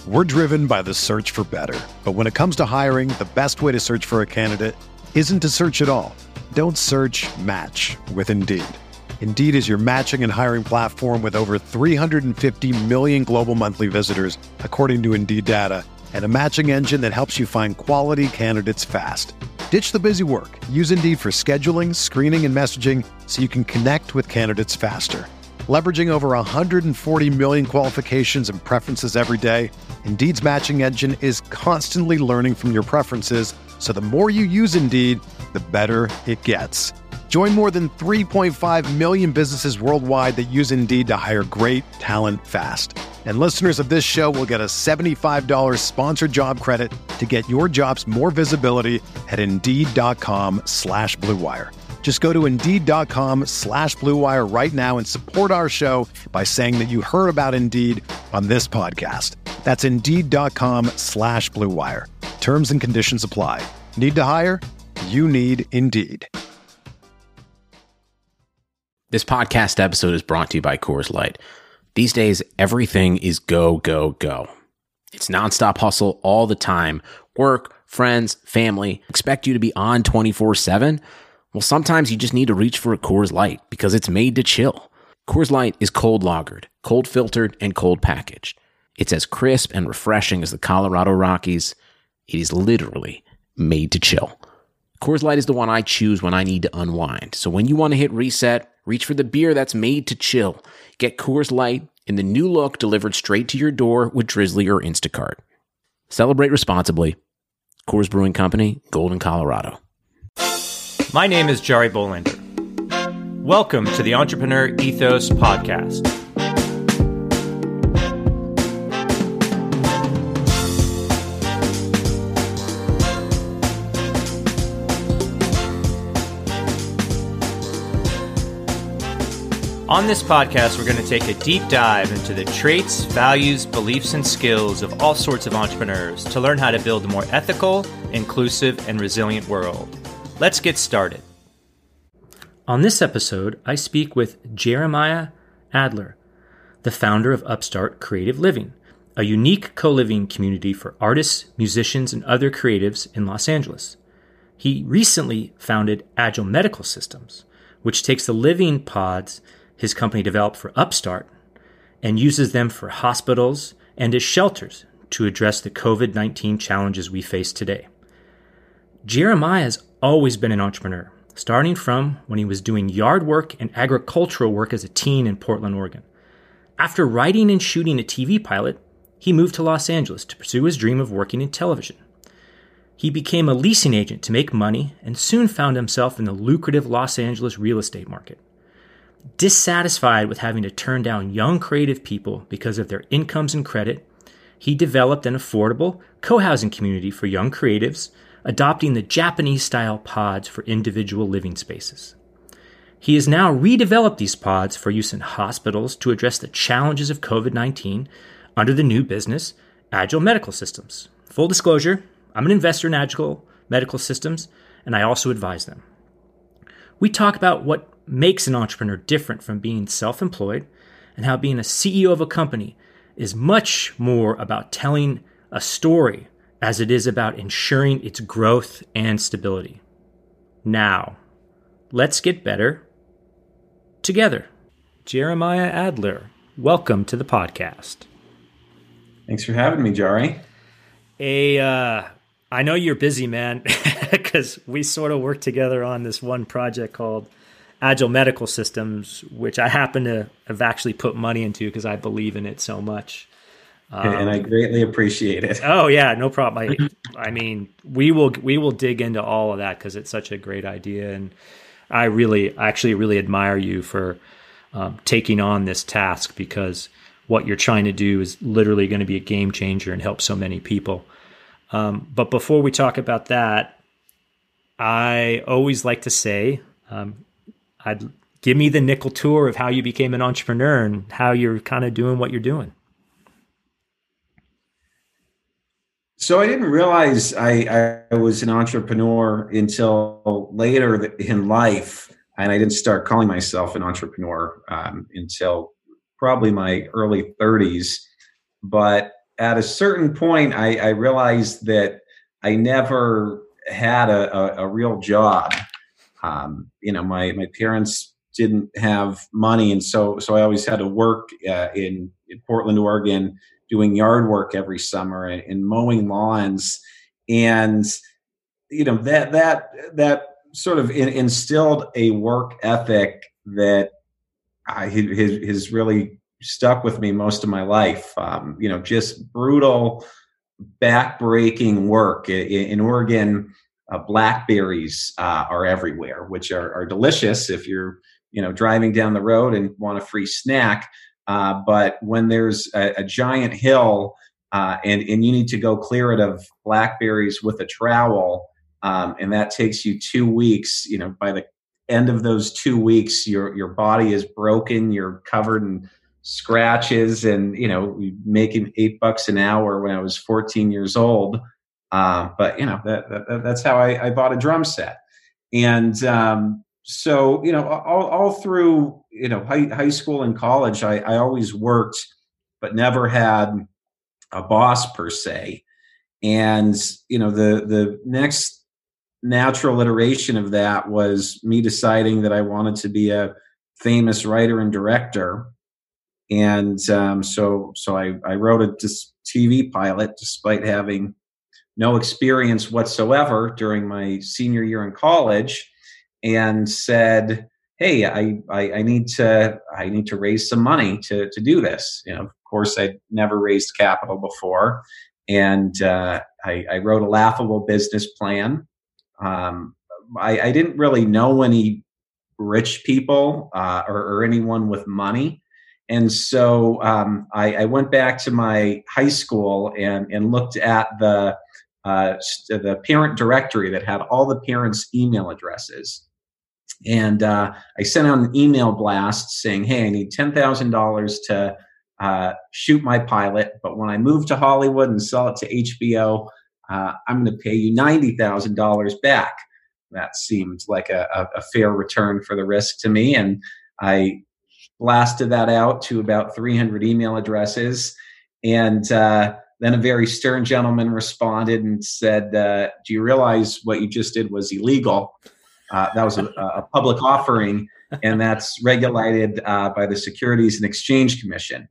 We're driven by the search for better. But when it comes to hiring, the best way to search for a candidate isn't to search at all. Don't search, match with Indeed. Indeed is your matching and hiring platform with over 350 million global monthly visitors, according to Indeed data, and a matching engine that helps you find quality candidates fast. Ditch the busy work. Use Indeed for scheduling, screening, and messaging so you can connect with candidates faster. Leveraging over 140 million qualifications and preferences every day, Indeed's matching engine is constantly learning from your preferences, so the more you use Indeed, the better it gets. Join more than 3.5 million businesses worldwide that use Indeed to hire great talent fast. And listeners of this show will get a $75 sponsored job credit to get your jobs more visibility at Indeed.com/Blue Wire. Just go to Indeed.com/Blue Wire right now and support our show by saying that you heard about Indeed on this podcast. That's Indeed.com/Blue Wire. Terms and conditions apply. Need to hire? You need Indeed. This podcast episode is brought to you by Coors Light. These days, everything is go, go, go. It's nonstop hustle all the time. Work, friends, family expect you to be on 24/7. Well, sometimes you just need to reach for a Coors Light because it's made to chill. Coors Light is cold lagered, cold filtered, and cold packaged. It's as crisp and refreshing as the Colorado Rockies. It is literally made to chill. Coors Light is the one I choose when I need to unwind. So when you want to hit reset, reach for the beer that's made to chill. Get Coors Light in the new look delivered straight to your door with Drizzly or Instacart. Celebrate responsibly. Coors Brewing Company, Golden, Colorado. My name is Jari Bolander. Welcome to the Entrepreneur Ethos Podcast. On this podcast, we're going to take a deep dive into the traits, values, beliefs, and skills of all sorts of entrepreneurs to learn how to build a more ethical, inclusive, and resilient world. Let's get started. On this episode, I speak with Jeremiah Adler, the founder of Upstart Creative Living, a unique co-living community for artists, musicians, and other creatives in Los Angeles. He recently founded Agile Medical Systems, which takes the living pods his company developed for Upstart and uses them for hospitals and as shelters to address the COVID-19 challenges we face today. Jeremiah has always been an entrepreneur, starting from when he was doing yard work and agricultural work as a teen in Portland, Oregon. After writing and shooting a TV pilot, he moved to Los Angeles to pursue his dream of working in television. He became a leasing agent to make money and soon found himself in the lucrative Los Angeles real estate market. Dissatisfied with having to turn down young creative people because of their incomes and credit, he developed an affordable co-housing community for young creatives, adopting the Japanese-style pods for individual living spaces. He has now redeveloped these pods for use in hospitals to address the challenges of COVID-19 under the new business, Agile Medical Systems. Full disclosure, I'm an investor in Agile Medical Systems, and I also advise them. We talk about what makes an entrepreneur different from being self-employed and how being a CEO of a company is much more about telling a story as it is about ensuring its growth and stability. Now, let's get better together. Jeremiah Adler, welcome to the podcast. Thanks for having me, Jari. I know you're busy, man, because we sort of work together on this one project called Agile Medical Systems, which I happen to have actually put money into because I believe in it so much. And I greatly appreciate it. Oh yeah, no problem. I mean, we will dig into all of that because it's such a great idea, and I actually really admire you for taking on this task because what you're trying to do is literally going to be a game changer and help so many people. But before we talk about that, I always like to say, give me the nickel tour of how you became an entrepreneur and how you're kind of doing what you're doing. So I didn't realize I was an entrepreneur until later in life, and I didn't start calling myself an entrepreneur until probably my early 30s. But at a certain point, I realized that I never had a real job. My parents didn't have money, and so I always had to work in Portland, Oregon, doing yard work every summer and mowing lawns, and that sort of instilled a work ethic that has really stuck with me most of my life. Just brutal, back-breaking work in Oregon. Blackberries are everywhere, which are delicious if you're driving down the road and want a free snack. But when there's a giant hill and you need to go clear it of blackberries with a trowel, and that takes you 2 weeks, by the end of those 2 weeks, your body is broken, you're covered in scratches, and making $8 an hour when I was 14 years old. But that's how I bought a drum set. And so all through high school and college, I always worked, but never had a boss per se. And the next natural iteration of that was me deciding that I wanted to be a famous writer and director. And so I wrote a TV pilot despite having no experience whatsoever during my senior year in college, and said, "Hey, I need to raise some money to do this." Of course, I'd never raised capital before, and I wrote a laughable business plan. I didn't really know any rich people or anyone with money. And so I went back to my high school and looked at the parent directory that had all the parents' email addresses. And I sent out an email blast saying, "Hey, I need $10,000 to shoot my pilot. But when I move to Hollywood and sell it to HBO, I'm going to pay you $90,000 back." That seemed like a fair return for the risk to me. And I blasted that out to about 300 email addresses. And then a very stern gentleman responded and said, "Do you realize what you just did was illegal? That was a public offering, and that's regulated by the Securities and Exchange Commission."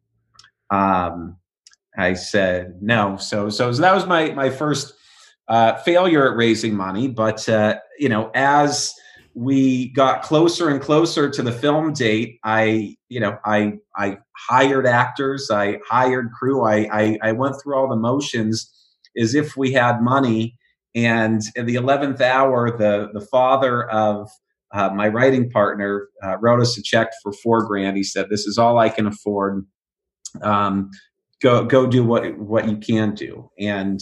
I said no. So that was my first failure at raising money. But as we got closer and closer to the film date, I hired actors, I hired crew, I went through all the motions as if we had money. And at the 11th hour, the father of my writing partner wrote us a check for $4,000. He said, "This is all I can afford. Go do what you can do." And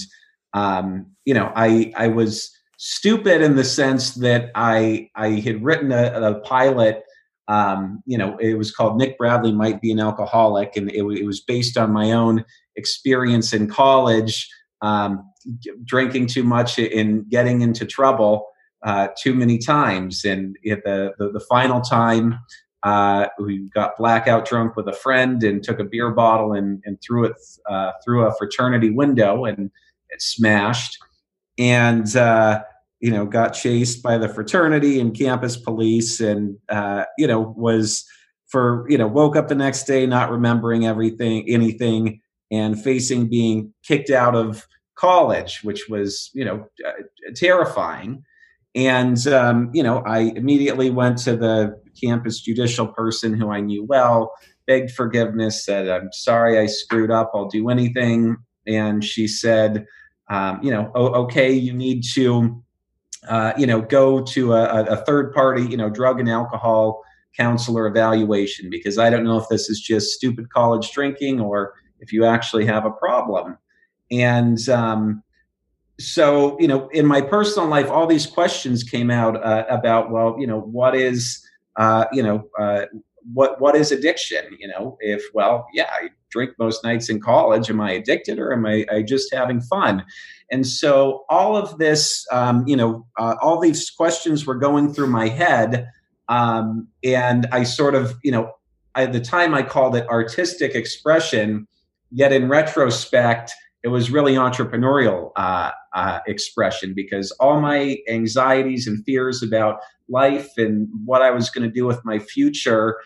I was stupid in the sense that I had written a pilot. It was called Nick Bradley Might Be an Alcoholic, and it was based on my own experience in college, drinking too much and getting into trouble too many times. And at the final time, we got blackout drunk with a friend and took a beer bottle and threw it through a fraternity window, and it smashed. And got chased by the fraternity and campus police, and woke up the next day not remembering anything, and facing being kicked out of college, which was terrifying. And I immediately went to the campus judicial person who I knew well, begged forgiveness, said, "I'm sorry I screwed up, I'll do anything." And she said, "Okay, you need to go to a third party, drug and alcohol counselor evaluation, because I don't know if this is just stupid college drinking or if you actually have a problem." And so, in my personal life, all these questions came out about, well, what is, what is addiction? I drink most nights in college. Am I addicted, or am I just having fun? And so all of this, all these questions were going through my head. And I sort of, at the time I called it artistic expression, yet in retrospect, it was really entrepreneurial expression, because all my anxieties and fears about life and what I was going to do with my future,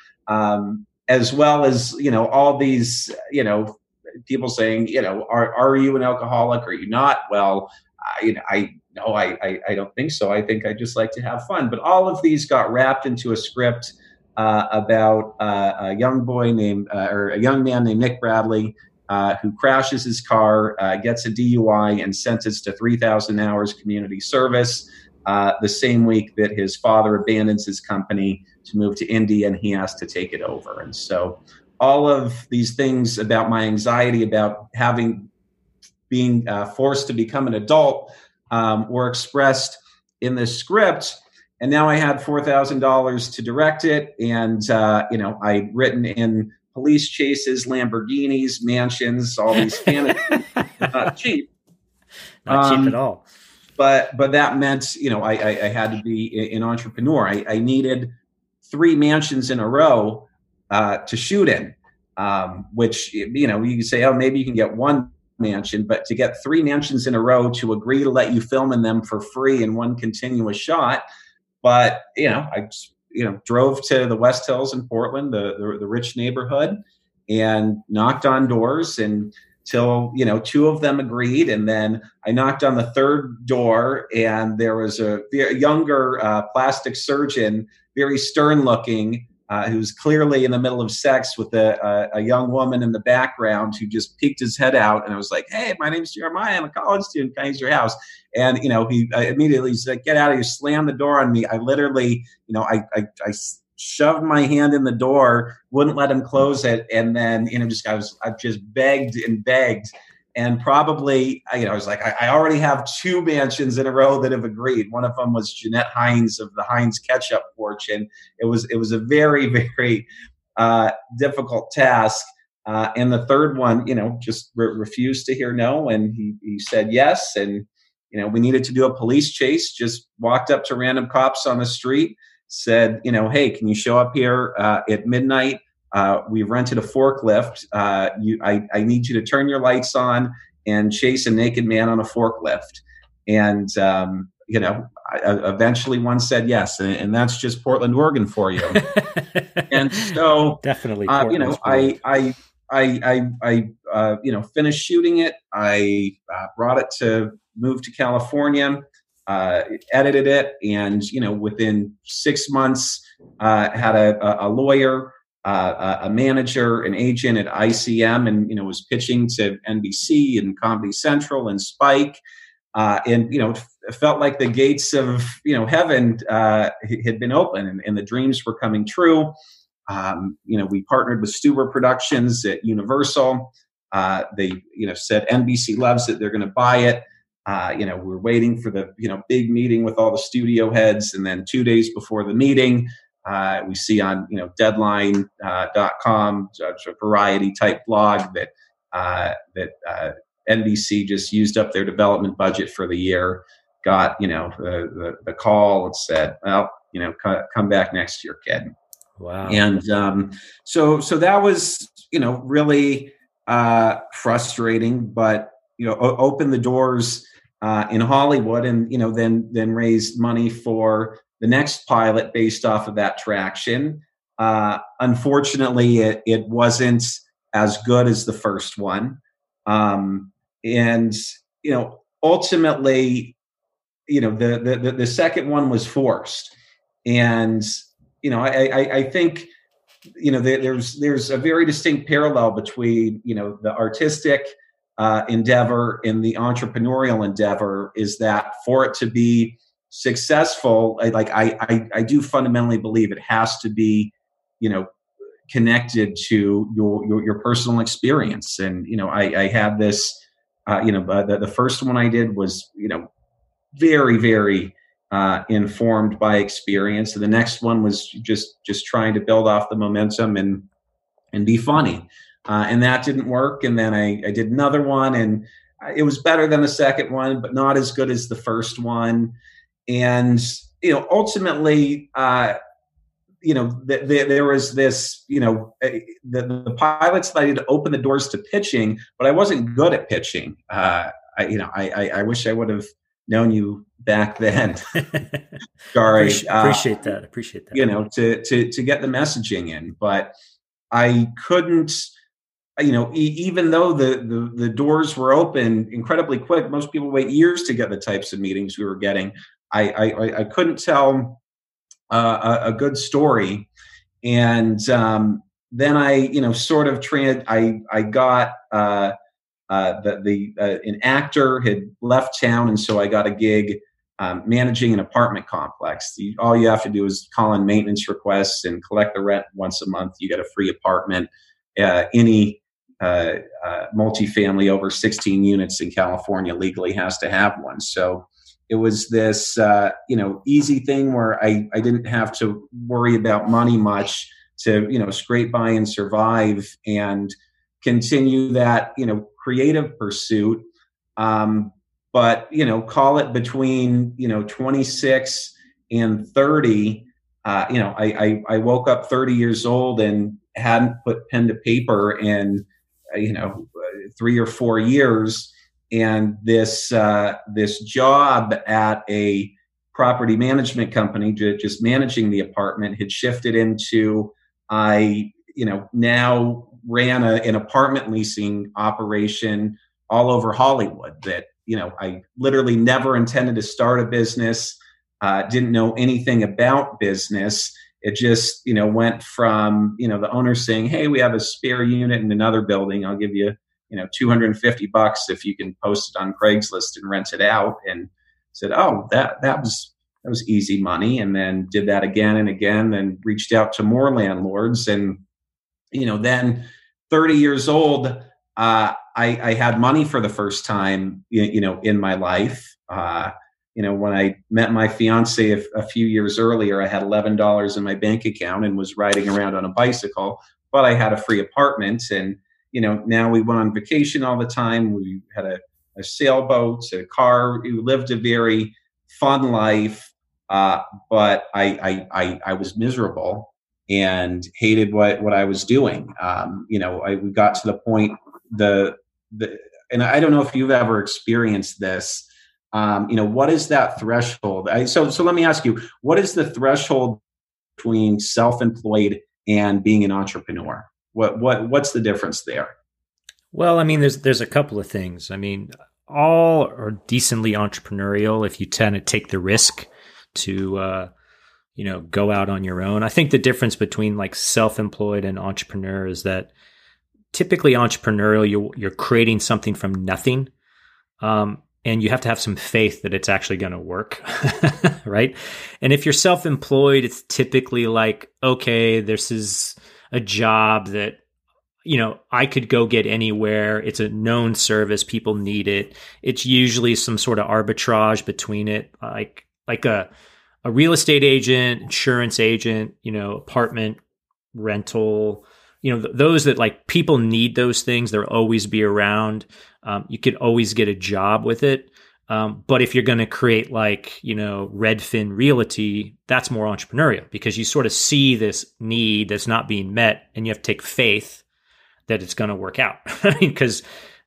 as well as, all these, people saying, are you an alcoholic? Are you not? Well, I don't think so. I think I just like to have fun. But all of these got wrapped into a script about a young boy or a young man named Nick Bradley, who crashes his car, gets a DUI, and sentenced to 3,000 hours community service the same week that his father abandons his company to move to India, and he has to take it over. And so all of these things about my anxiety about being forced to become an adult were expressed in this script. And now I had $4,000 to direct it. And, I'd written in police chases, Lamborghinis, mansions, all these fantasies. Not cheap. Not cheap at all. But that meant, I had to be an entrepreneur. I needed 3 mansions in a row to shoot in, which, you can say, oh, maybe you can get 1 mansion, but to get 3 mansions in a row to agree to let you film in them for free in one continuous shot. But, I drove to the West Hills in Portland, the rich neighborhood, and knocked on doors until 2 of them agreed. And then I knocked on the 3rd door, and there was a younger plastic surgeon, very stern looking, who's clearly in the middle of sex with a young woman in the background, who just peeked his head out. And I was like, hey, my name's Jeremiah. I'm a college student. Can I use your house? And, he immediately said, get out of here, slammed the door on me. I literally, I shoved my hand in the door, wouldn't let him close it. And then, I just begged and begged. And probably, I was like, I already have 2 mansions in a row that have agreed. One of them was Jeanette Hines of the Heinz ketchup fortune. It was a very, very difficult task. And the 3rd one, just refused to hear no. And he said yes. And, we needed to do a police chase. Just walked up to random cops on the street, said, hey, can you show up here at midnight? We've rented a forklift. I need you to turn your lights on and chase a naked man on a forklift. And, eventually one said yes. And that's just Portland, Oregon for you. And so, definitely, I finished shooting it. I brought it to move to California, edited it. And, within 6 months, had a lawyer, a manager, an agent at ICM, and was pitching to NBC and Comedy Central and Spike, and it felt like the gates of heaven had been open, and the dreams were coming true. We partnered with Stuber Productions at Universal. They said NBC loves it; they're going to buy it. We're waiting for the big meeting with all the studio heads, and then 2 days before the meeting, we see on Deadline.com, a Variety type blog, that NBC just used up their development budget for the year. Got the call and said, well, come back next year, kid. Wow. And so that was really frustrating, but opened the doors in Hollywood, and then raised money for the next pilot based off of that traction. Unfortunately, it wasn't as good as the first one. And ultimately, the second one was forced. And, I think, there's a very distinct parallel between, the artistic endeavor and the entrepreneurial endeavor, is that for it to be successful, I do fundamentally believe it has to be, connected to your personal experience. And, I had this, the first one I did was, very, very informed by experience. And the next one was just trying to build off the momentum and be funny. And that didn't work. And then I did another one, and it was better than the second one, but not as good as the first one. And, ultimately, there was this, the pilots that I had opened the doors to pitching, but I wasn't good at pitching. I wish I would have known you back then. Sorry. Appreciate that. To get the messaging in, but I couldn't, even though the doors were open incredibly quick, most people wait years to get the types of meetings we were getting. I couldn't tell a good story. And then I, sort of I got an actor had left town, and so I got a gig managing an apartment complex. All you have to do is call in maintenance requests and collect the rent once a month. You get a free apartment. Any multifamily over 16 units in California legally has to have one. So it was this, easy thing where I didn't have to worry about money much to, scrape by and survive and continue that, creative pursuit. But, call it between, 26 and 30, I woke up 30 years old and hadn't put pen to paper in, 3 or 4 years. And this job at a property management company, just managing the apartment, had shifted into, now ran an apartment leasing operation all over Hollywood that, I literally never intended to start a business, didn't know anything about business. It just, went from, the owner saying, hey, we have a spare unit in another building. I'll give you, $250 if you can post it on Craigslist and rent it out. And said, oh, that was easy money. And then did that again and again, then reached out to more landlords. And, then 30 years old, I had money for the first time, in my life. When I met my fiance a few years earlier, I had $11 in my bank account and was riding around on a bicycle, but I had a free apartment. And, now we went on vacation all the time. We had a sailboat, a car. We lived a very fun life. But I was miserable and hated what I was doing. We got to the point, and I don't know if you've ever experienced this. What is that threshold? So let me ask you, what is the threshold between self-employed and being an entrepreneur? What's the difference there? Well, there's a couple of things. All are decently entrepreneurial if you tend to take the risk to, go out on your own. I think the difference between like self-employed and entrepreneur is that typically entrepreneurial, you're creating something from nothing. And you have to have some faith that it's actually going to work, right? And if you're self-employed, it's typically like, okay, this is a job that, I could go get anywhere. It's a known service. People need it. It's usually some sort of arbitrage between it, like a real estate agent, insurance agent, apartment rental, those that like people need those things. They'll always be around. You could always get a job with it. But if you're going to create like, Redfin Realty, that's more entrepreneurial because you sort of see this need that's not being met and you have to take faith that it's going to work out. Because,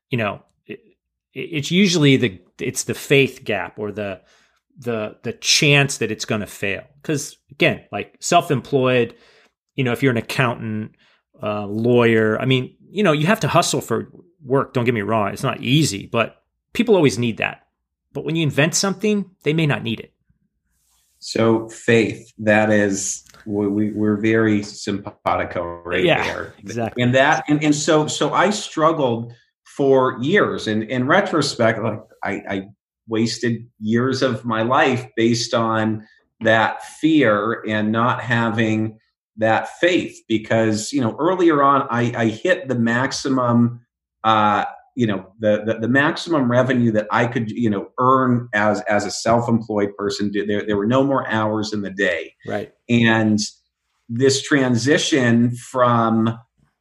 it's usually it's the faith gap or the chance that it's going to fail. Because again, like self-employed, if you're an accountant, lawyer, you have to hustle for work. Don't get me wrong. It's not easy, but people always need that. But when you invent something, they may not need it. So faith, that is, we're very simpatico right there. Exactly. And so I struggled for years. And in retrospect, like I wasted years of my life based on that fear and not having that faith because, earlier on, I hit the maximum, the maximum revenue that I could, earn as a self-employed person. There were no more hours in the day. Right. And this transition from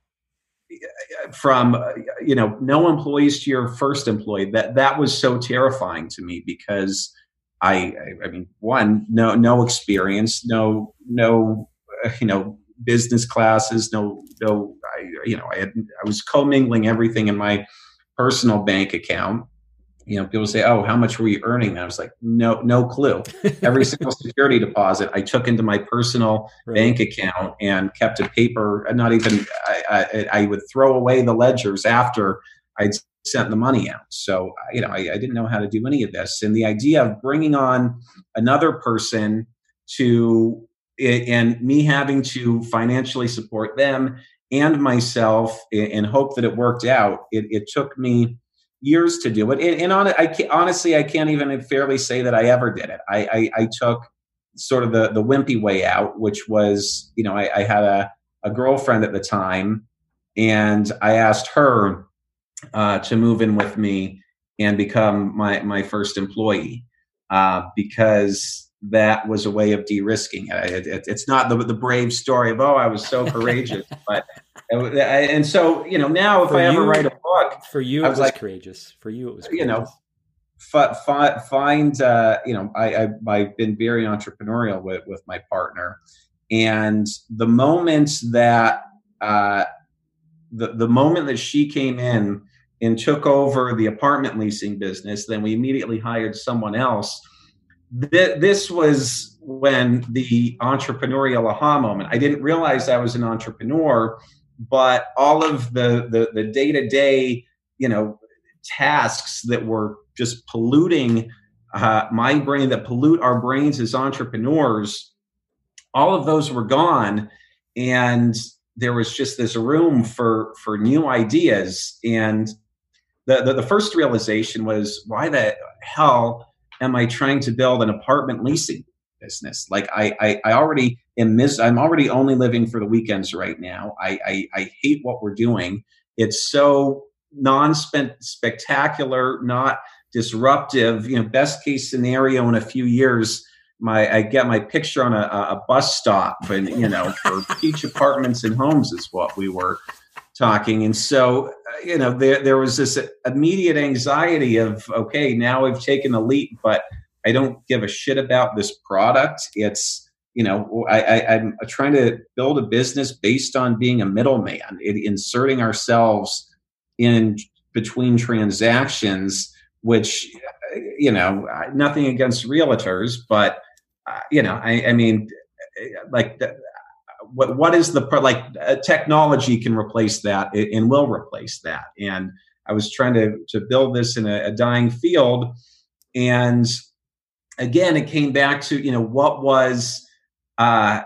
no employees to your first employee, that was so terrifying to me because no experience, no business classes, I was commingling everything in my personal bank account. People say, "Oh, how much were you earning?" And I was like, no clue. Every single security deposit I took into my personal bank account and kept a paper. Not even I would throw away the ledgers after I'd sent the money out. So, I didn't know how to do any of this. And the idea of bringing on another person to it and me having to financially support them and myself and hope that it worked out, it took me years to do it. And honestly, I can't even fairly say that I ever did it. I took sort of the wimpy way out, which was, I had a girlfriend at the time, and I asked her to move in with me and become my first employee, because that was a way of de-risking it. It's not the brave story of, I was so courageous, but and so, now if I ever write a book, for you, it was courageous. For you, it was courageous. Find, I've been very entrepreneurial with my partner, and the moment that, the moment that she came in and took over the apartment leasing business, then we immediately hired someone else. This was when the entrepreneurial aha moment. I didn't realize I was an entrepreneur, but all of the day-to-day, tasks that were just polluting my brain, that pollute our brains as entrepreneurs, all of those were gone. And there was just this room for new ideas. And the first realization was, why the hell am I trying to build an apartment leasing business? Like I already am I'm already only living for the weekends right now. I hate what we're doing. It's so non-spectacular, not disruptive. Best case scenario in a few years, I get my picture on a bus stop, and for Peach Apartments and Homes is what we were talking. And so, there was this immediate anxiety of, okay, now I've taken a leap, but I don't give a shit about this product. It's, I'm trying to build a business based on being a middleman, inserting ourselves in between transactions, which, nothing against realtors, but, I mean, like, what is technology can replace that and will replace that. And I was trying to build this in a dying field. And again, it came back to, what was, my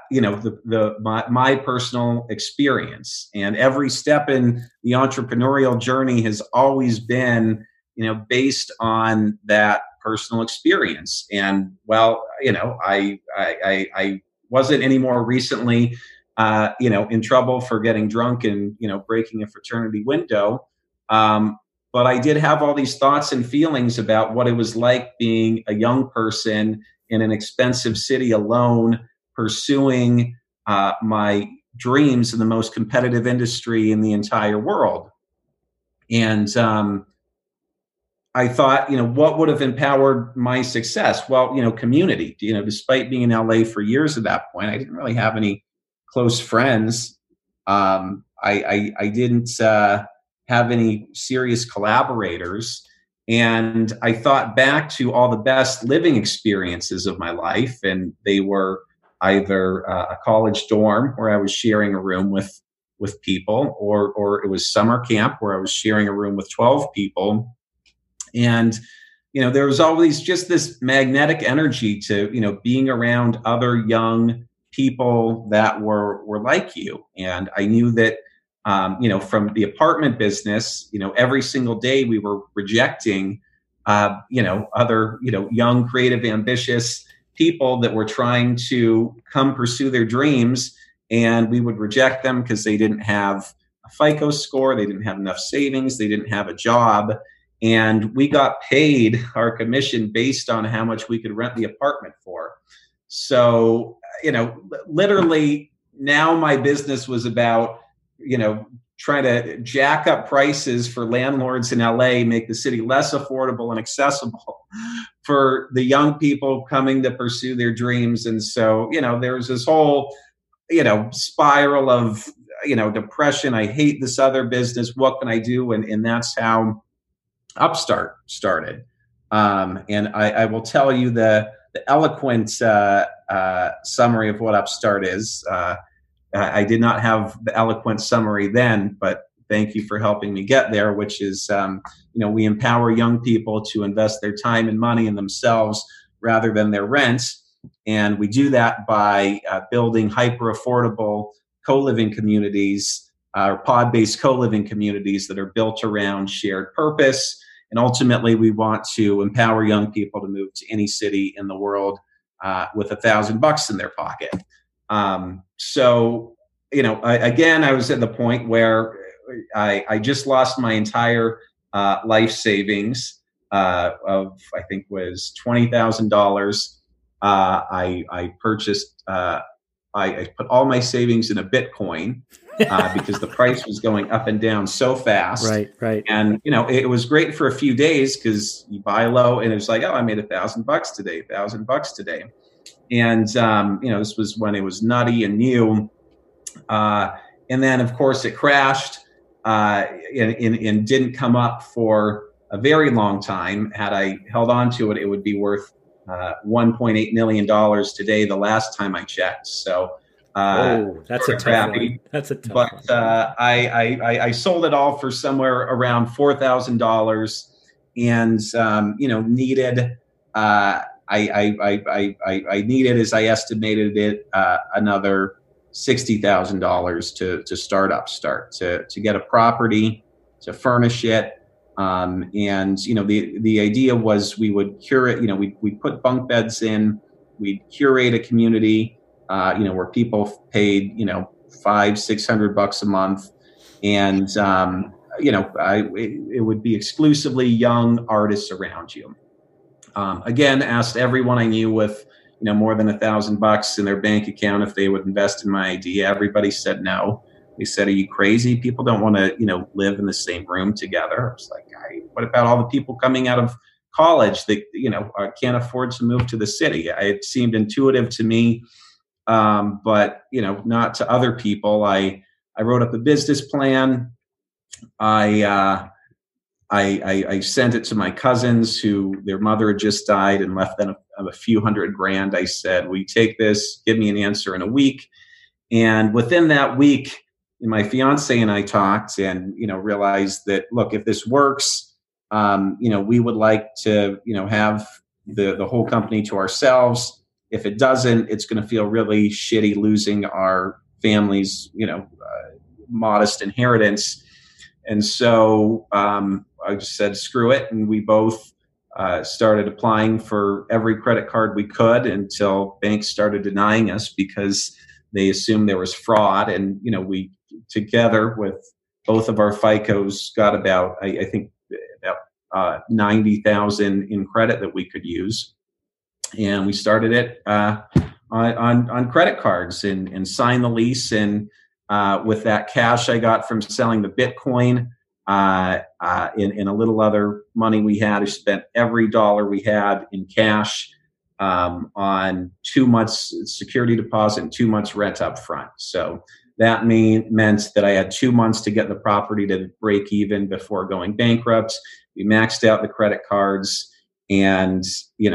personal experience. And every step in the entrepreneurial journey has always been, based on that personal experience. And I wasn't anymore recently, in trouble for getting drunk and, breaking a fraternity window. But I did have all these thoughts and feelings about what it was like being a young person in an expensive city alone, pursuing my dreams in the most competitive industry in the entire world. And I thought, what would have empowered my success? Well, community. Despite being in LA for years at that point, I didn't really have any close friends. I didn't have any serious collaborators. And I thought back to all the best living experiences of my life, and they were either a college dorm where I was sharing a room with people, or it was summer camp where I was sharing a room with 12 people. And, there was always just this magnetic energy to, being around other young people that were like you. And I knew that, from the apartment business, every single day we were rejecting, other, young, creative, ambitious people that were trying to come pursue their dreams. And we would reject them because they didn't have a FICO score, they didn't have enough savings, they didn't have a job. And we got paid our commission based on how much we could rent the apartment for. So, literally now my business was about, trying to jack up prices for landlords in LA, make the city less affordable and accessible for the young people coming to pursue their dreams. And so, there's this whole spiral of, depression. I hate this other business. What can I do? And that's how Upstart started. And I will tell you the eloquent summary of what Upstart is. I did not have the eloquent summary then, but thank you for helping me get there, which is, we empower young people to invest their time and money in themselves rather than their rent. And we do that by building hyper affordable co-living communities, or pod-based co-living communities that are built around shared purpose. And ultimately, we want to empower young people to move to any city in the world with $1,000 in their pocket. So, I was at the point where I just lost my entire life savings of, I think, was $20,000. I purchased, I put all my savings in a Bitcoin because the price was going up and down so fast. Right. And, it was great for a few days because you buy low and it was like, oh, I made $1,000 today, $1,000 today. And, this was when it was nutty and new. And then, of course, it crashed and didn't come up for a very long time. Had I held on to it, it would be worth $1.8 million today, the last time I checked. So, that's a tough one. That's a tough one. But I sold it all for somewhere around $4,000, and needed. I needed, as I estimated it, another $60,000 to start Upstart, to get a property, to furnish it. And the idea was we would curate, we'd put bunk beds in, we'd curate a community, where people paid, $500-600 a month. And, it would be exclusively young artists around you. Again, asked everyone I knew with, more than $1,000 in their bank account if they would invest in my idea. Everybody said no. They said, "Are you crazy? People don't want to, live in the same room together." I was like, what about all the people coming out of college that, can't afford to move to the city? It seemed intuitive to me, but, not to other people. I wrote up a business plan. I sent it to my cousins who their mother had just died and left them a few $100,000. I said, "We take this, give me an answer in a week." And within that week, my fiance and I talked and, realized that, look, if this works, we would like to, have the whole company to ourselves. If it doesn't, it's going to feel really shitty losing our family's, modest inheritance. And so I just said, screw it. And we both started applying for every credit card we could until banks started denying us because they assumed there was fraud. And, we together with both of our FICOs got about, I think, about 90,000 in credit that we could use. And we started it on credit cards and signed the lease. And with that cash I got from selling the Bitcoin, in a little other money we had, I spent every dollar we had in cash on 2 months security deposit and 2 months rent up front. So that meant that I had 2 months to get the property to break even before going bankrupt. We maxed out the credit cards, and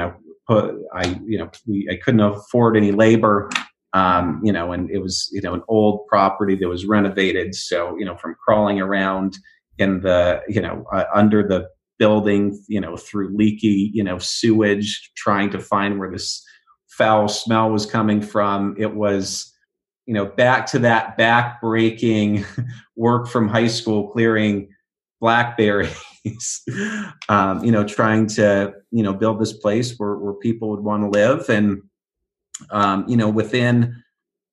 I couldn't afford any labor. And it was an old property that was renovated. So from crawling around in the under the building, through leaky sewage, trying to find where this foul smell was coming from, it was back to that back-breaking work from high school, clearing blackberries, trying to, build this place where people would want to live. And, within,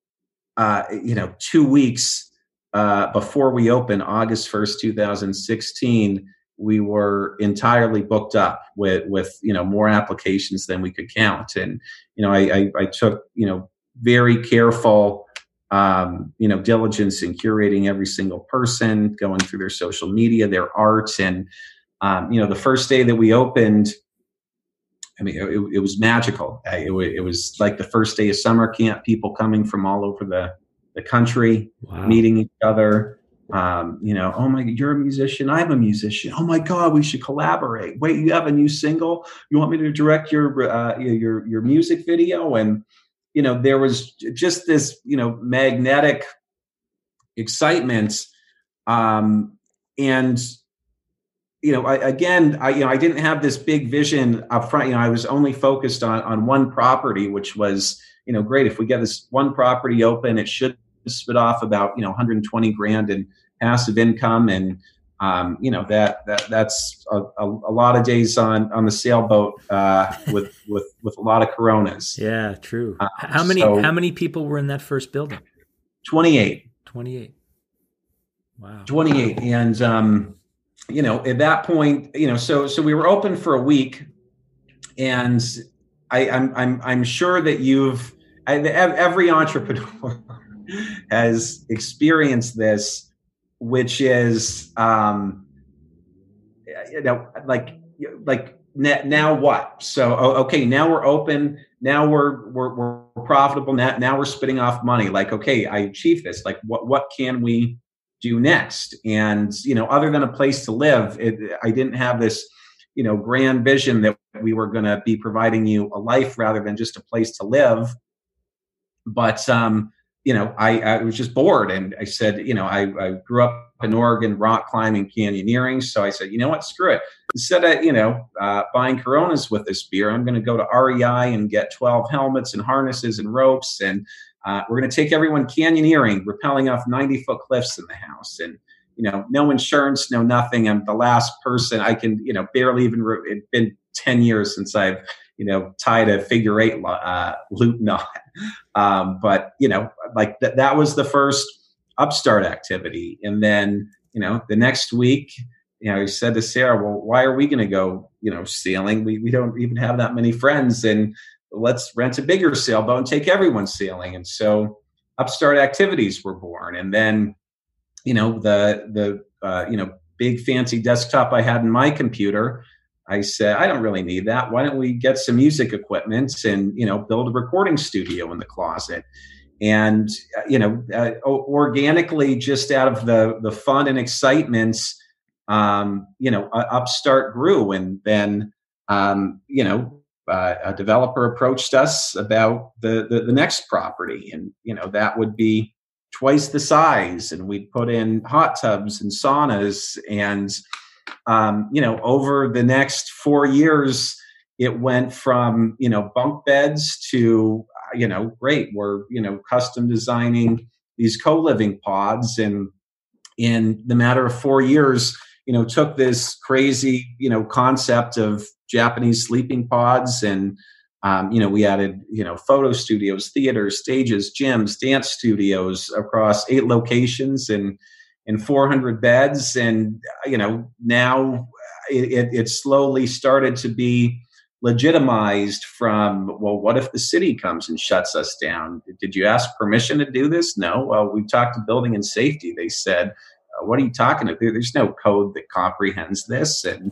2 weeks before we opened, August 1st, 2016, we were entirely booked up with more applications than we could count. And, I took, very careful, diligence in curating every single person, going through their social media, their art. And, the first day that we opened, it was magical. It was like the first day of summer camp, people coming from all over the country, meeting each other. Oh my, you're a musician, I'm a musician. Oh my God, we should collaborate. Wait, you have a new single? You want me to direct your music video? And, there was just this, magnetic excitement. And, I didn't have this big vision up front. I was only focused on one property, which was, great. If we get this one property open, it should spit off about, 120 grand in passive income. And, that's a lot of days on the sailboat, with a lot of Coronas. Yeah, true. How many people were in that first building? 28. 28. Wow. 28. And, at that point, so we were open for a week, and I'm sure that every entrepreneur has experienced this, which is, now what? So, okay, now we're open. Now we're profitable. Now we're spitting off money. Like, okay, I achieved this. Like, what can we do next? And, other than a place to live, I didn't have this, grand vision that we were going to be providing you a life rather than just a place to live. But, I was just bored, and I said, I grew up in Oregon, rock climbing, canyoneering. So I said, you know what, screw it. Instead of, buying Coronas with this beer, I'm going to go to REI and get 12 helmets and harnesses and ropes. And we're going to take everyone canyoneering, rappelling off 90-foot cliffs in the house. And, no insurance, no nothing. I'm the last person. I can, barely even, it's been 10 years since I've, tied a figure 8 loop knot. But, that was the first upstart activity. And then, the next week, I said to Sarah, well, why are we going to go, sailing? We don't even have that many friends, and let's rent a bigger sailboat and take everyone sailing. And so upstart activities were born. And then, the big fancy desktop I had in my computer, I said, I don't really need that. Why don't we get some music equipment and, build a recording studio in the closet? And, organically, just out of the fun and excitement, Upstart grew. And then, a developer approached us about the next property. And, that would be twice the size. And we'd put in hot tubs and saunas. And, over the next 4 years, it went from, bunk beds to, great, we're, custom designing these co-living pods. And in the matter of 4 years, took this crazy, concept of Japanese sleeping pods. And, we added, photo studios, theaters, stages, gyms, dance studios across 8 locations and 400 beds. And, now it slowly started to be legitimized from, well, what if the city comes and shuts us down? Did you ask permission to do this? No. Well, we talked to building and safety. They said, what are you talking about? There's no code that comprehends this. And,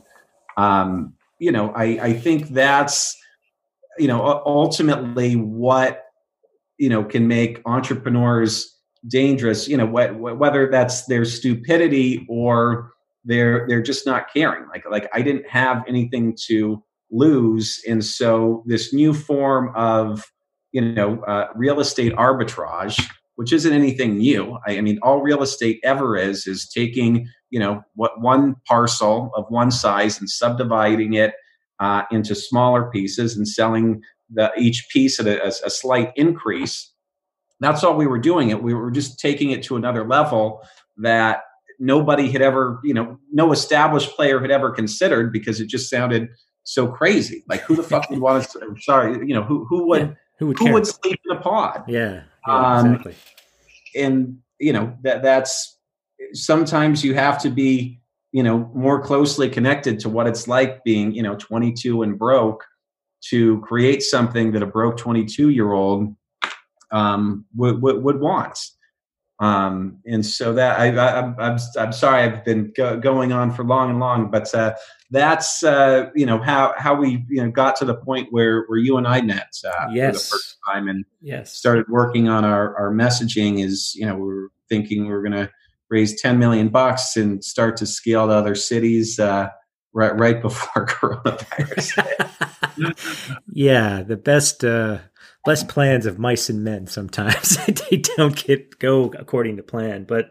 I think that's, ultimately what, can make entrepreneurs dangerous, whether that's their stupidity or they're just not caring. Like I didn't have anything to lose. And so this new form of, real estate arbitrage, which isn't anything new. I mean, all real estate ever is taking, what one parcel of one size and subdividing it into smaller pieces and selling each piece at a slight increase. That's all we were doing. We were just taking it to another level that nobody had ever, no established player had ever considered, because it just sounded so crazy. Like, who the fuck would want to? Sorry, who would sleep in a pod? Yeah, exactly. And that's sometimes you have to be, more closely connected to what it's like being, 22 and broke, to create something that a broke 22-year-old would want. And so that I'm sorry I've been going on for long and long, but that's how we got to the point where you and I met for the first time and started working on our messaging. Is we were thinking we were going to raise $10 million and start to scale to other cities right before coronavirus. Yeah, the best plans of mice and men. Sometimes they don't go according to plan. But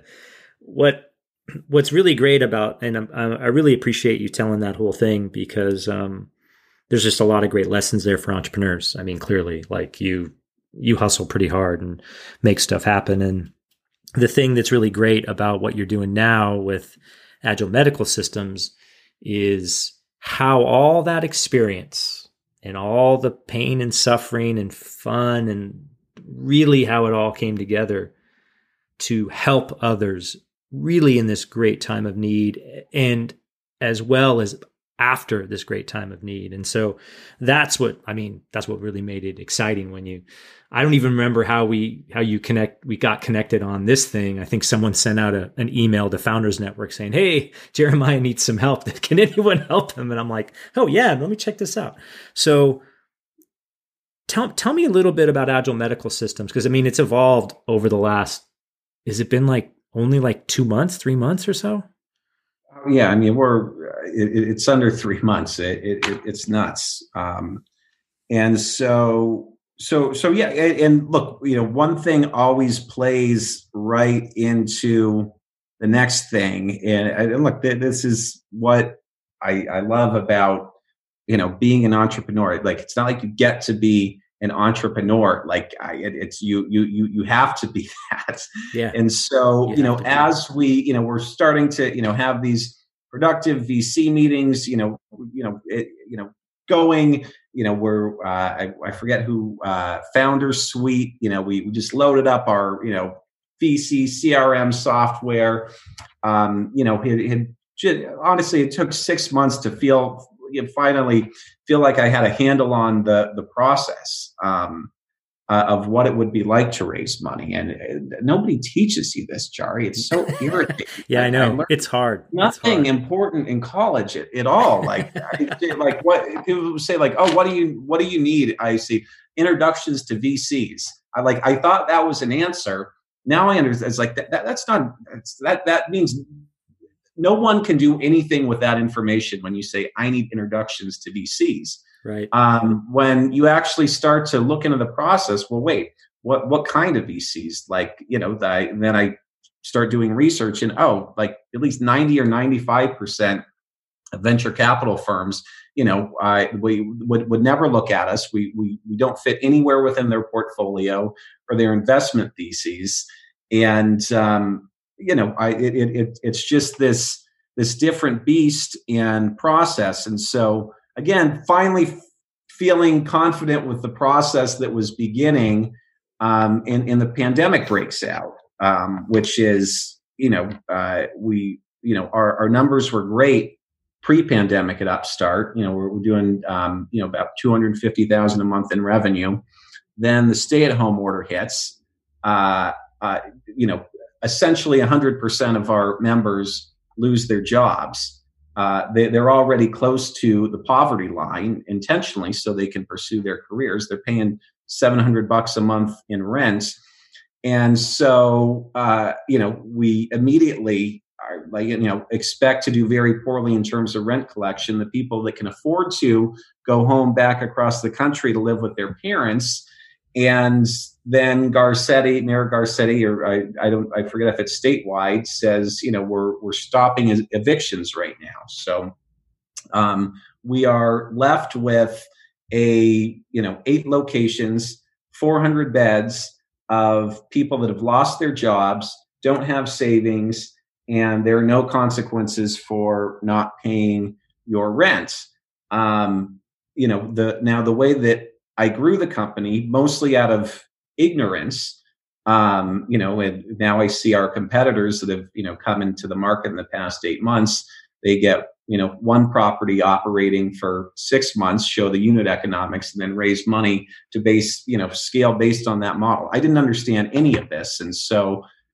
what's really great about, and I really appreciate you telling that whole thing, because there's just a lot of great lessons there for entrepreneurs. I mean, clearly, like you hustle pretty hard and make stuff happen. And the thing that's really great about what you're doing now with Agile Medical Systems is how all that experience and all the pain and suffering and fun and really how it all came together to help others really in this great time of need, and as well as after this great time of need. And so that's what really made it exciting I don't even remember how we got connected on this thing. I think someone sent out an email to Founders Network saying, "Hey, Jeremiah needs some help. Can anyone help him?" And I'm like, "Oh yeah, let me check this out." So tell me a little bit about Agile Medical Systems, because I mean, it's evolved over the last, has it been only 2 months, 3 months or so? Yeah, I mean, it's under 3 months. It's nuts. And so yeah. And look, one thing always plays right into the next thing. And look, this is what I love about, being an entrepreneur. Like, it's not like you get to be an entrepreneur. Like it's you have to be that. Yeah. And so, as we're starting to, have these productive VC meetings, going, we're, I forget who, Founders Suite, we just loaded up our, VC CRM software. Honestly, it took 6 months to finally feel like I had a handle on the process of what it would be like to raise money. And nobody teaches you this, Jari. It's so irritating. Yeah, I know. It's hard. Nothing important in college at all. Like, what people say, like, "Oh, what do you need?" I see introductions to VCs. I thought that was an answer. Now I understand. It's like that's not. That means no one can do anything with that information when you say, "I need introductions to VCs." Right. When you actually start to look into the process, well, wait, what kind of VCs? Then I start doing research, and at least 90 or 95% of venture capital firms, we would never look at us. We don't fit anywhere within their portfolio or their investment theses, and it's just this different beast and process. And so, again, finally feeling confident with the process that was beginning, and the pandemic breaks out, which is, our numbers were great pre-pandemic at Upstart. We're doing, about $250,000 a month in revenue. Then the stay-at-home order hits. Essentially 100% of our members lose their jobs. They're already close to the poverty line intentionally so they can pursue their careers. They're paying $700 a month in rent. And so, we immediately expect to do very poorly in terms of rent collection. The people that can afford to go home back across the country to live with their parents. And then Mayor Garcetti, or I forget if it's statewide, says, we're stopping evictions right now. So we are left with 8 locations, 400 beds of people that have lost their jobs, don't have savings, and there are no consequences for not paying your rent. The way that I grew the company, mostly out of ignorance, and now I see our competitors that have, come into the market in the past 8 months. They get, one property operating for 6 months, show the unit economics, and then raise money to scale based on that model. I didn't understand any of this. And so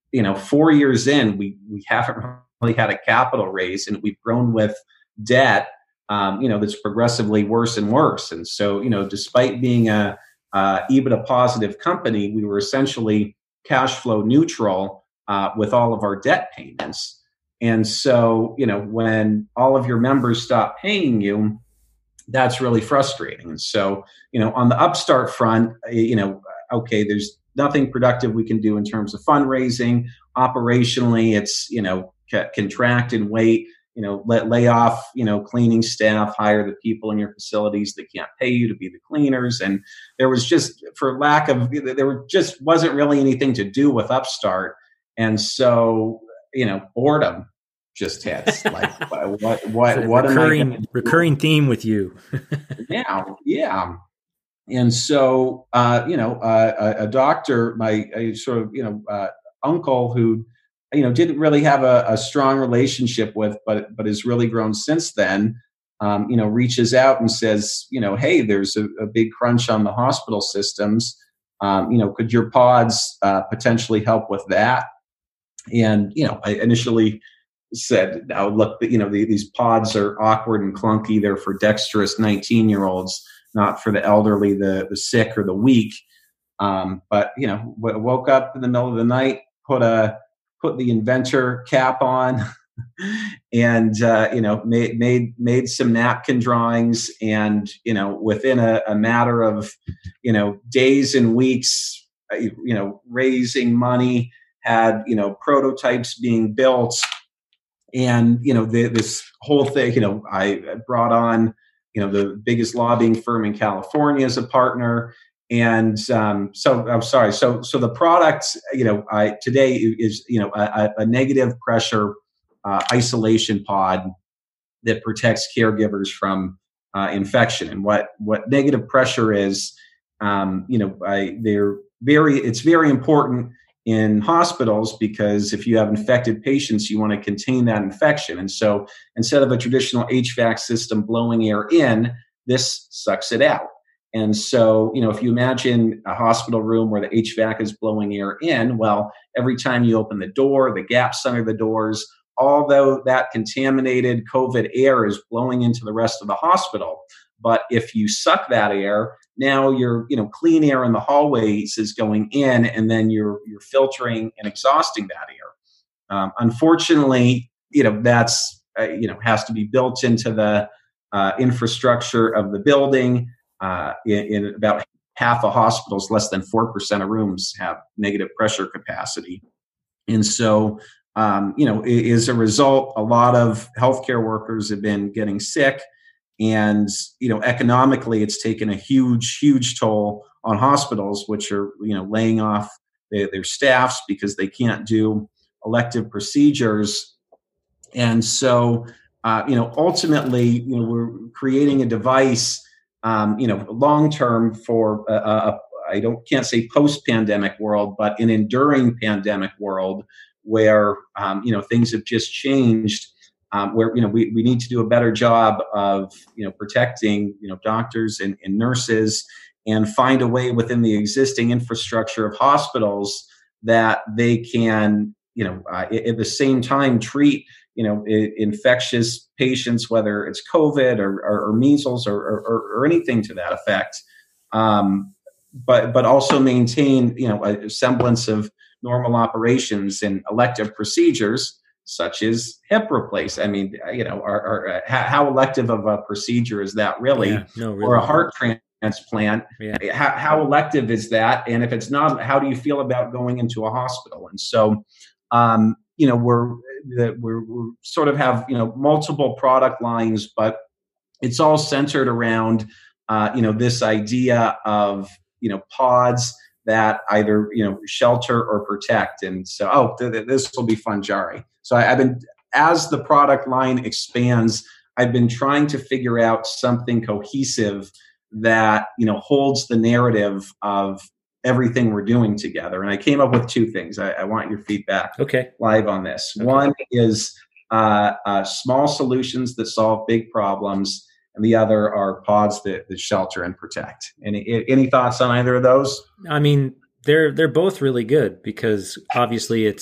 4 years in, we haven't really had a capital raise, and we've grown with debt, that's progressively worse and worse. And so, despite being a EBITDA positive company, we were essentially cash flow neutral with all of our debt payments. And so, when all of your members stop paying you, that's really frustrating. And so, on the Upstart front, okay, there's nothing productive we can do in terms of fundraising. Operationally, it's, contract and wait, lay off, cleaning staff, hire the people in your facilities that can't pay you to be the cleaners. And there was just, there just wasn't really anything to do with Upstart. And so, boredom just hits. Like, what recurring theme with you. Yeah. And so, a doctor, my uncle who, didn't really have a strong relationship with, but has really grown since then, reaches out and says, hey, there's a big crunch on the hospital systems. Could your pods potentially help with that? And, I initially said, now look, these pods are awkward and clunky. They're for dexterous 19-year-olds, not for the elderly, the sick, or the weak. But woke up in the middle of the night, put the inventor cap on, and made some napkin drawings, and within a matter of days and weeks, raising money, had prototypes being built, and this whole thing. I brought on the biggest lobbying firm in California as a partner. And so I'm sorry. So the product, today is, a negative pressure isolation pod that protects caregivers from infection. And what negative pressure is, it's very important in hospitals, because if you have infected patients, you want to contain that infection. And so instead of a traditional HVAC system blowing air in, this sucks it out. And so, if you imagine a hospital room where the HVAC is blowing air in, well, every time you open the door, the gaps under the doors, although that contaminated COVID air is blowing into the rest of the hospital. But if you suck that air, now your clean air in the hallways is going in, and then you're filtering and exhausting that air. Unfortunately, that's has to be built into the infrastructure of the building. In about half of hospitals, less than 4% of rooms have negative pressure capacity. And so, as a result, a lot of healthcare workers have been getting sick. And, economically, it's taken a huge toll on hospitals, which are, laying off their staffs because they can't do elective procedures. And so, ultimately, we're creating a device, long term for can't say post-pandemic world, but an enduring pandemic world where things have just changed. Where we need to do a better job of protecting doctors and nurses, and find a way within the existing infrastructure of hospitals that they can at the same time treat infectious patients, whether it's COVID or measles or anything to that effect, but also maintain a semblance of normal operations and elective procedures, such as hip replace. I mean, how elective of a procedure is that really? Yeah, no, really. Or a heart transplant? Yeah. How elective is that? And if it's not, how do you feel about going into a hospital? And so, we're sort of have multiple product lines, but it's all centered around this idea of pods that either shelter or protect. And so, this will be fun, Jari. So I've been, as the product line expands, I've been trying to figure out something cohesive that holds the narrative of everything we're doing together. And I came up with two things. I want your feedback live on this. Okay. One is small solutions that solve big problems, and the other are pods that shelter and protect. Any thoughts on either of those? I mean, they're both really good, because obviously it's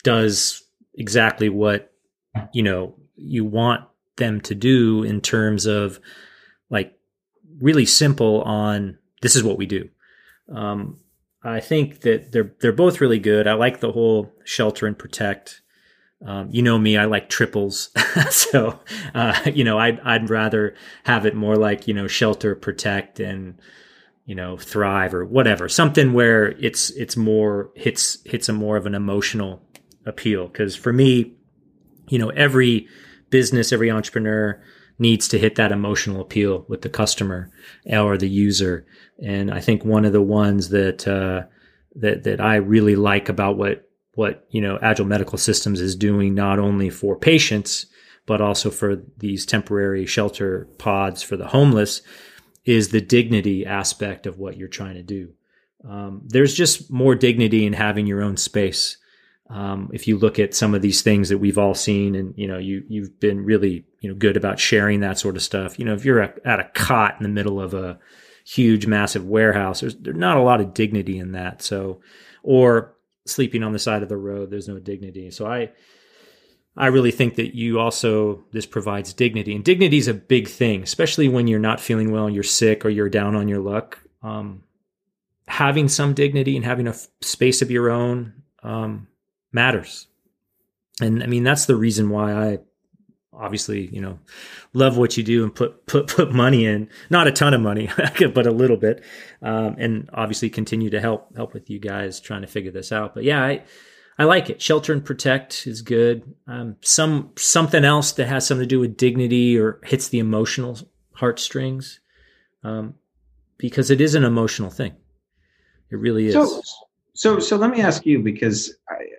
does exactly what, you want them to do in terms of like really simple on this is what we do. I think that they're both really good. I like the whole shelter and protect. Me, I like triples. So, I'd rather have it more like, shelter, protect, and, thrive or whatever, something where it's more hits a more of an emotional appeal. Cause for me, every business, every entrepreneur needs to hit that emotional appeal with the customer or the user. And I think one of the ones that I really like about what Agile Medical Systems is doing, not only for patients, but also for these temporary shelter pods for the homeless, is the dignity aspect of what you're trying to do. There's just more dignity in having your own space. If you look at some of these things that we've all seen, and you've been really good about sharing that sort of stuff. If you're at a cot in the middle of a huge, massive warehouse, there's not a lot of dignity in that. So, or sleeping on the side of the road, there's no dignity. So I really think that this provides dignity, and dignity is a big thing, especially when you're not feeling well and you're sick or you're down on your luck. Having some dignity and having a space of your own matters. And I mean, that's the reason why I obviously, love what you do and put money in, not a ton of money, but a little bit. And obviously continue to help with you guys trying to figure this out. But yeah, I like it. Shelter and protect is good. Something else that has something to do with dignity or hits the emotional heartstrings, because it is an emotional thing. It really is. So let me ask you, because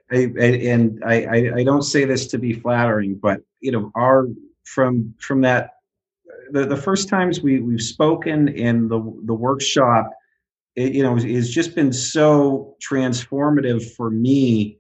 I don't say this to be flattering, but from that the first times we've spoken in the workshop, it's just been so transformative for me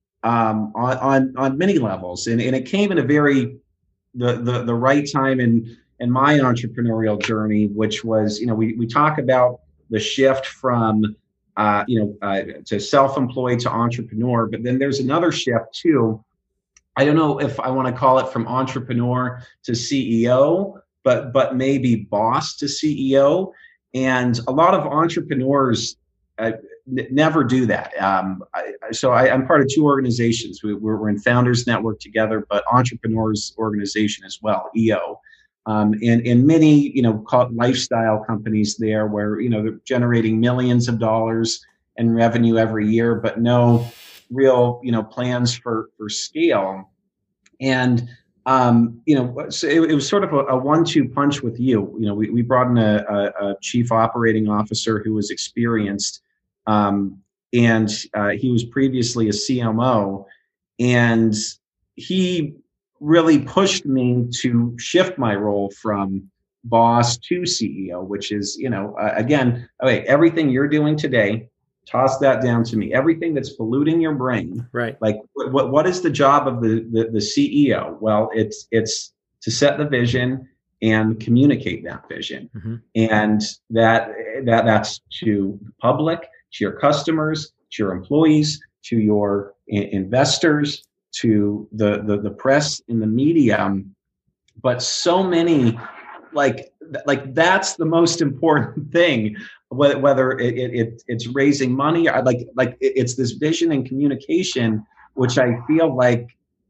on many levels, and it came in a very the right time in my entrepreneurial journey, which was we talk about the shift from to self-employed to entrepreneur, but then there's another shift too. I don't know if I want to call it from entrepreneur to CEO, but maybe boss to CEO. And a lot of entrepreneurs never do that. So I'm part of two organizations. We're in Founders Network together, but Entrepreneurs Organization as well, EO. And many, lifestyle companies there where, they're generating millions of dollars in revenue every year, but no real, plans for scale. And, so it was sort of a 1-2 punch with you. We brought in a chief operating officer who was experienced, and he was previously a CMO, and he really pushed me to shift my role from boss to CEO, which is, again, okay, everything you're doing today, toss that down to me. Everything that's polluting your brain, right? Like, what is the job of the CEO? Well, it's to set the vision and communicate that vision, and that's to the public, to your customers, to your employees, to your investors, to the press and the media. But so many, like that's the most important thing, whether it's raising money, or like it's this vision and communication, which I feel like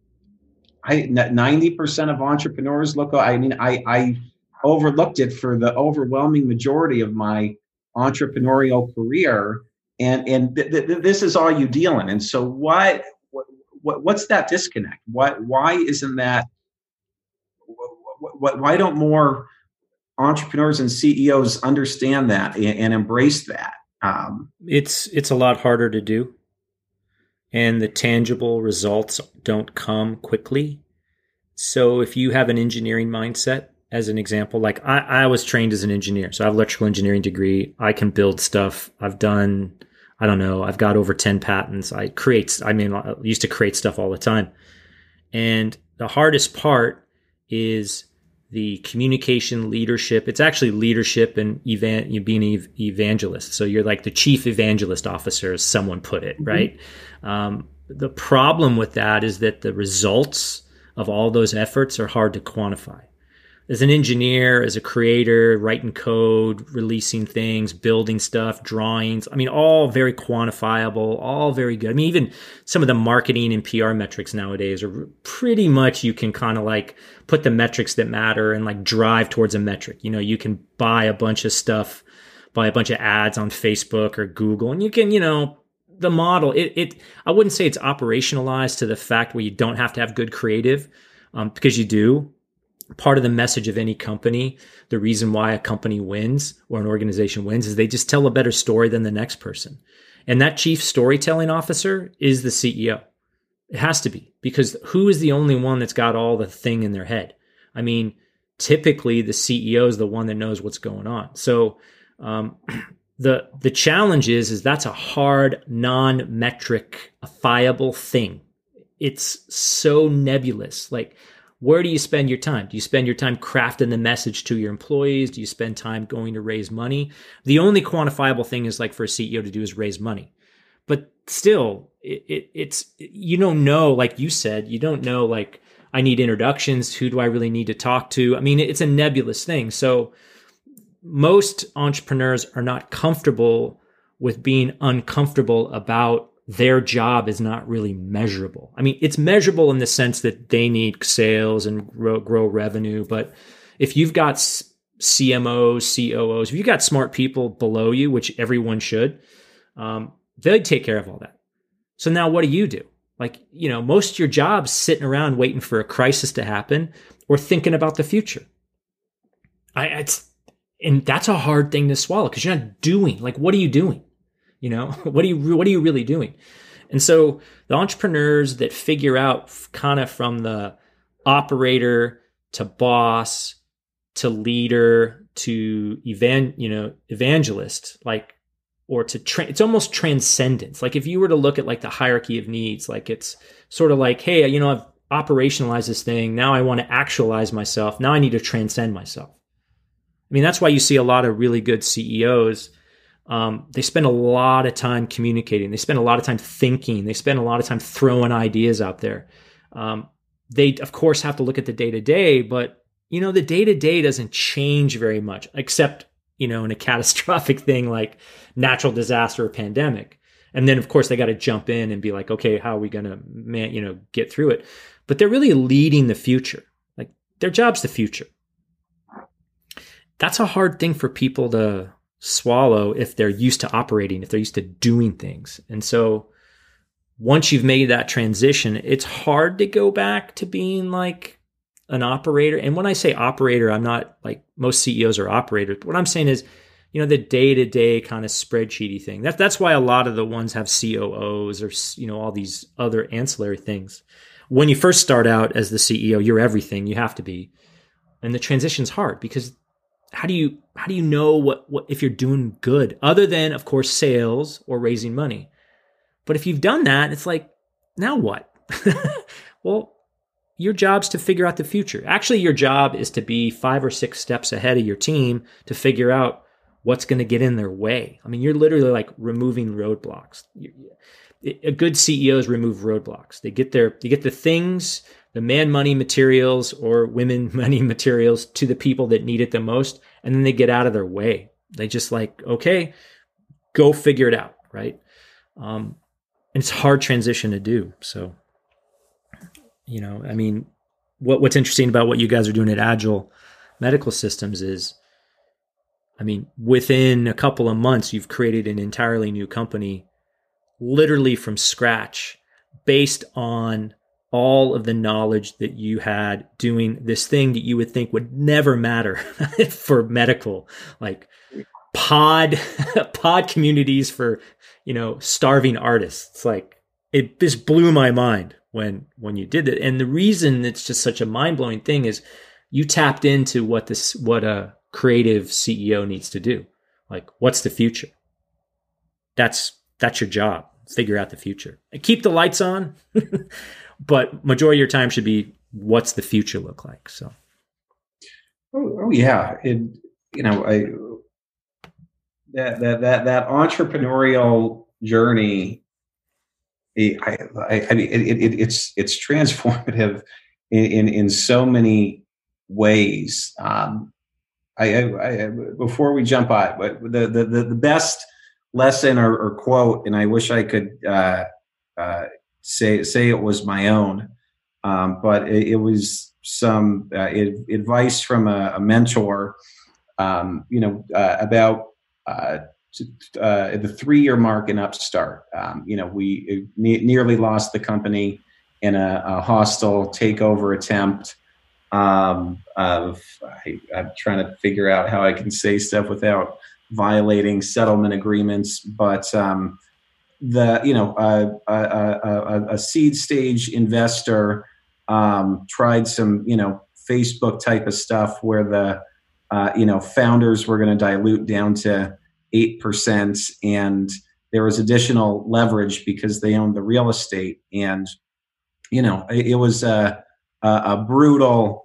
90% of entrepreneurs look. I mean, I overlooked it for the overwhelming majority of my entrepreneurial career, and this is all you deal in. And so what's that disconnect? Why isn't that? Why don't more entrepreneurs and CEOs understand that and embrace that? It's a lot harder to do, and the tangible results don't come quickly. So if you have an engineering mindset, as an example, like I was trained as an engineer, so I have an electrical engineering degree. I can build stuff. I've got over 10 patents. I used to create stuff all the time. And the hardest part is the communication, leadership. It's actually leadership and being an evangelist. So you're like the chief evangelist officer, as someone put it, right? the problem with that is that the results of all those efforts are hard to quantify. As an engineer, as a creator, writing code, releasing things, building stuff, drawings, all very quantifiable, all very good. Even some of the marketing and PR metrics nowadays are pretty much, you can kind of like put the metrics that matter and like drive towards a metric. You can buy a bunch of stuff, buy a bunch of ads on Facebook or Google, and you can, the model, I wouldn't say it's operationalized to the fact where you don't have to have good creative, because you do. Part of the message of any company, the reason why a company wins or an organization wins, is they just tell a better story than the next person. And that chief storytelling officer is the CEO. It has to be, because who is the only one that's got all the thing in their head? Typically the CEO is the one that knows what's going on. So the challenge is that's a hard, non-metric-ifiable thing. It's so nebulous. Like, where do you spend your time? Do you spend your time crafting the message to your employees? Do you spend time going to raise money? The only quantifiable thing is like for a CEO to do is raise money. But still, it's you don't know, like you said, you don't know, like, I need introductions. Who do I really need to talk to? It's a nebulous thing. So most entrepreneurs are not comfortable with being uncomfortable about their job is not really measurable. It's measurable in the sense that they need sales and grow revenue. But if you've got CMOs, COOs, if you've got smart people below you, which everyone should, they take care of all that. So now what do? Most of your job's sitting around waiting for a crisis to happen or thinking about the future. And that's a hard thing to swallow, because you're not doing, like, what are you doing? What are you really doing? And so the entrepreneurs that figure out kind of from the operator to boss to leader to evangelist, like, or to it's almost transcendence. Like, if you were to look at like the hierarchy of needs, like, it's sort of like, hey, I've operationalized this thing. Now I want to actualize myself. Now I need to transcend myself. That's why you see a lot of really good CEOs. They spend a lot of time communicating. They spend a lot of time thinking. They spend a lot of time throwing ideas out there. They, of course, have to look at the day-to-day, but, the day-to-day doesn't change very much, except, in a catastrophic thing like natural disaster or pandemic. And then, of course, they got to jump in and be like, okay, how are we going to, get through it? But they're really leading the future. Like, their job's the future. That's a hard thing for people to swallow if they're used to operating, if they're used to doing things. And so once you've made that transition, it's hard to go back to being like an operator. And when I say operator, I'm not like, most CEOs are operators. What I'm saying is, the day-to-day kind of spreadsheety thing. That's why a lot of the ones have COOs or, all these other ancillary things. When you first start out as the CEO, you're everything. You have to be. And the transition's hard, because how do you know what if you're doing good, other than, of course, sales or raising money? But if you've done that, it's like, now what? Well, your job's to figure out the future. Actually, your job is to be 5 or 6 steps ahead of your team to figure out what's going to get in their way. You're literally like removing roadblocks. A good CEOs remove roadblocks. They get the things, the man money materials or women money materials, to the people that need it the most, and then they get out of their way. They just like, okay, go figure it out, right? And it's a hard transition to do. So, what's interesting about what you guys are doing at Agile Medical Systems is, within a couple of months, you've created an entirely new company, literally from scratch, based on all of the knowledge that you had doing this thing that you would think would never matter for medical, like pod communities for, starving artists. It's like, it just blew my mind when you did it. And the reason it's just such a mind-blowing thing is you tapped into what a creative CEO needs to do. Like, what's the future? That's your job. Figure out the future. And keep the lights on, but majority of your time should be, what's the future look like? So. Oh yeah. That entrepreneurial journey I mean, it's transformative in so many ways. Before we jump on, but the best lesson or quote, and I wish I could say it was my own, but it was some advice from a mentor, about the 3-year mark in Upstart. We nearly lost the company in a hostile takeover attempt. I'm trying to figure out how I can say stuff without violating settlement agreements, but a seed stage investor tried some Facebook type of stuff where the founders were going to dilute down to 8%, and there was additional leverage because they owned the real estate, and it was a brutal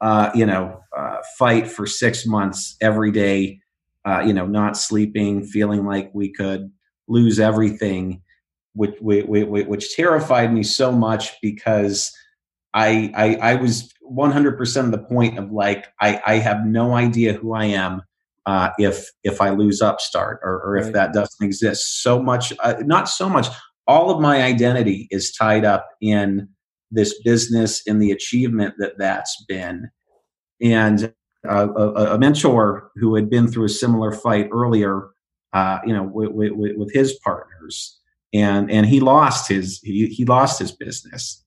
fight for 6 months every day, not sleeping, feeling like we could lose everything, which terrified me so much because I was 100% of the point of like, I have no idea who I am if I lose Upstart or if that doesn't exist. So much, not so much, all of my identity is tied up in this business and the achievement that's been. And a mentor who had been through a similar fight earlier, with his partners, and he lost his business.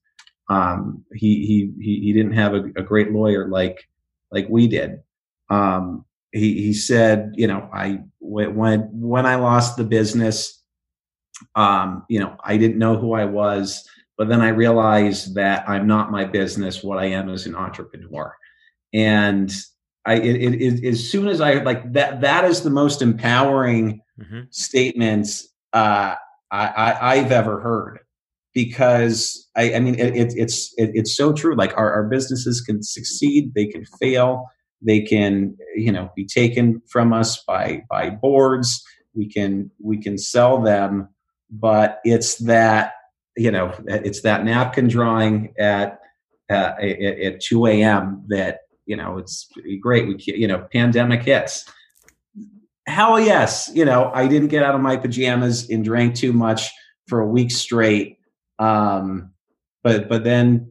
He didn't have a great lawyer like we did. He said, when I lost the business, I didn't know who I was, but then I realized that I'm not my business. What I am is an entrepreneur. And as soon as I like that is the most empowering statement I've ever heard, because I mean it's so true. Like our businesses can succeed, they can fail, they can be taken from us by boards. We can sell them, but it's that it's that napkin drawing at 2 a.m. that it's great. Pandemic hits. Hell yes. I didn't get out of my pajamas and drank too much for a week straight. But then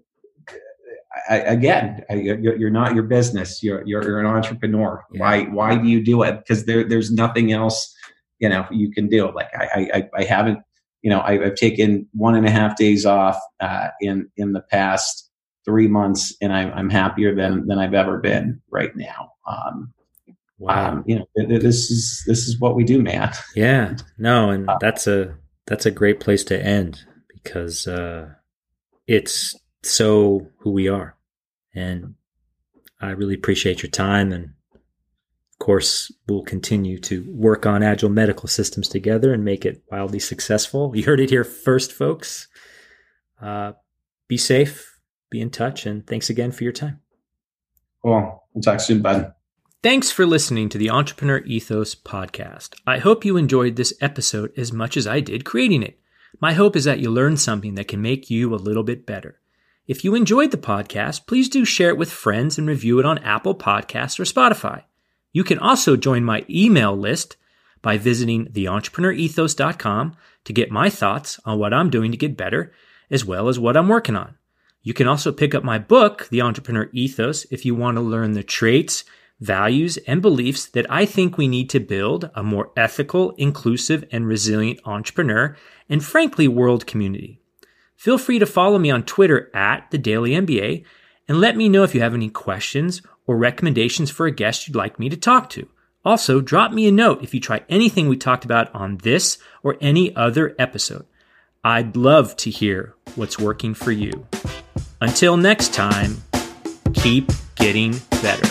you're not your business. You're an entrepreneur. Yeah. Why do you do it? Because there's nothing else, you can do. Like I haven't, I've taken 1.5 days off, in the past 3 months, and I'm happier than I've ever been right now. Wow. This is what we do, man. Yeah, no. And that's a great place to end, because, it's so who we are. And I really appreciate your time. And of course, we'll continue to work on Agile medical systems together and make it wildly successful. You heard it here first, folks. Be safe, be in touch, and thanks again for your time. Cool. We'll talk soon, bud. Thanks for listening to the Entrepreneur Ethos podcast. I hope you enjoyed this episode as much as I did creating it. My hope is that you learned something that can make you a little bit better. If you enjoyed the podcast, please do share it with friends and review it on Apple Podcasts or Spotify. You can also join my email list by visiting theentrepreneur.ethos.com to get my thoughts on what I'm doing to get better, as well as what I'm working on. You can also pick up my book, The Entrepreneur Ethos, if you want to learn the traits, values, and beliefs that I think we need to build a more ethical, inclusive, and resilient entrepreneur and, frankly, world community. Feel free to follow me on Twitter @TheDailyMBA and let me know if you have any questions or recommendations for a guest you'd like me to talk to. Also, drop me a note if you try anything we talked about on this or any other episode. I'd love to hear what's working for you. Until next time, keep getting better.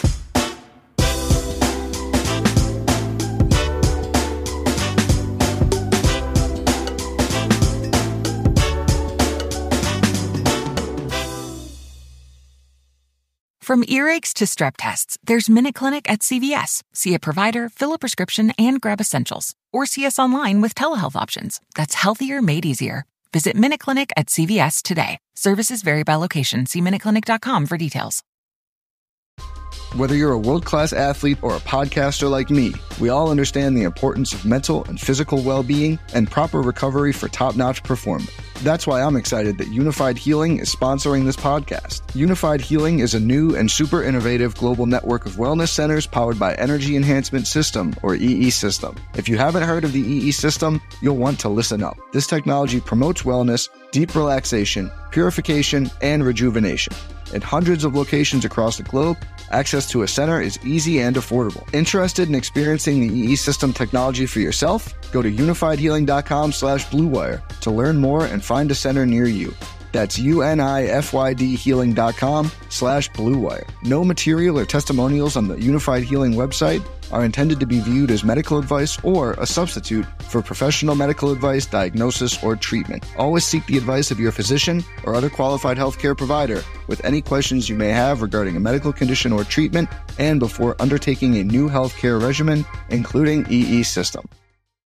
From earaches to strep tests, there's MinuteClinic at CVS. See a provider, fill a prescription, and grab essentials. Or see us online with telehealth options. That's healthier made easier. Visit MinuteClinic at CVS today. Services vary by location. See MinuteClinic.com for details. Whether you're a world-class athlete or a podcaster like me, we all understand the importance of mental and physical well-being and proper recovery for top-notch performance. That's why I'm excited that Unified Healing is sponsoring this podcast. Unified Healing is a new and super innovative global network of wellness centers powered by Energy Enhancement System, or EE System. If you haven't heard of the EE System, you'll want to listen up. This technology promotes wellness, deep relaxation, purification, and rejuvenation. In hundreds of locations across the globe, access to a center is easy and affordable. Interested in experiencing the EE System technology for yourself? Go to unifiedhealing.com/bluewire to learn more and find a center near you. That's UNIFYDhealing.com/bluewire. No material or testimonials on the Unified Healing website are intended to be viewed as medical advice or a substitute for professional medical advice, diagnosis, or treatment. Always seek the advice of your physician or other qualified healthcare provider with any questions you may have regarding a medical condition or treatment and before undertaking a new healthcare regimen, including EE System.